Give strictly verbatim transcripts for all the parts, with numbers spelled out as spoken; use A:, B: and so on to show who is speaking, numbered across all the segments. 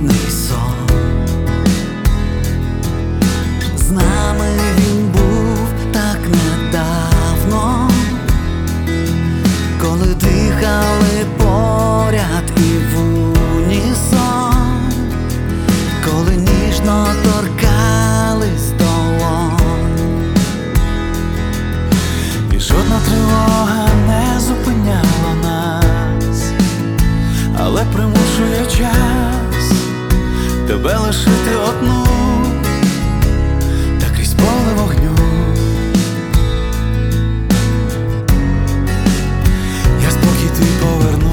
A: холодний сон. З нами він був так недавно, коли дихали поряд і в унісон, коли ніжно торкались долонь. І жодна тривога не зупиняла нас, але примушує час тебе лишити одну, та крізь поле вогню. Я спокій твій поверну.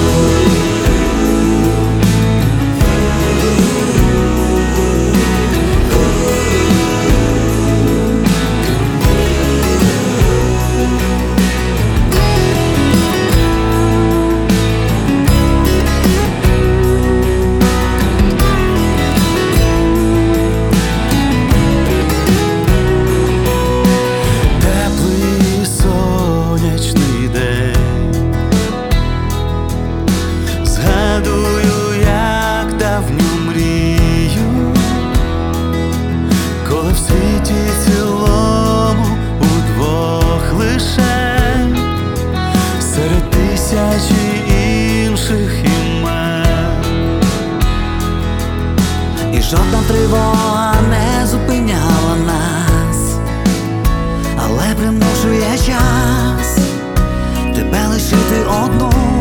A: Згадую, як давню мрію, коли в світі цілому удвох лише, серед тисячі інших імен. І жодна тривога не зупиняла нас, але примушує час тебе лишити одну,